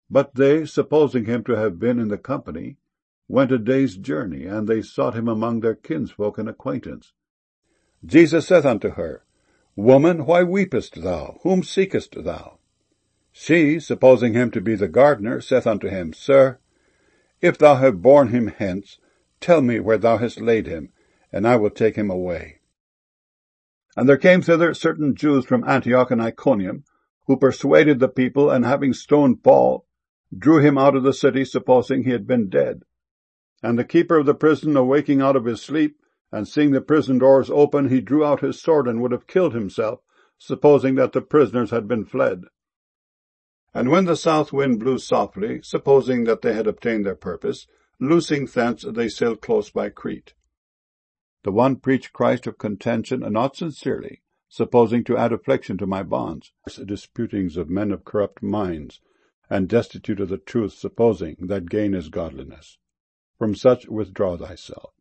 But they, supposing him to have been in the company, went a day's journey, and they sought him among their kinsfolk and acquaintance. Jesus saith unto her, Woman, why weepest thou? Whom seekest thou? She, supposing him to be the gardener, saith unto him, Sir, if thou have borne him hence, tell me where thou hast laid him, and I will take him away. And there came thither certain Jews from Antioch and Iconium, who persuaded the people, and having stoned Paul, drew him out of the city, supposing he had been dead. And the keeper of the prison, awaking out of his sleep, and seeing the prison doors open, he drew out his sword, and would have killed himself, supposing that the prisoners had been fled. And when the south wind blew softly, supposing that they had obtained their purpose, loosing thence they sailed close by Crete. The one preached Christ of contention, and not sincerely, supposing to add affliction to my bonds, disputings of men of corrupt minds, and destitute of the truth, supposing that gain is godliness. From such withdraw thyself.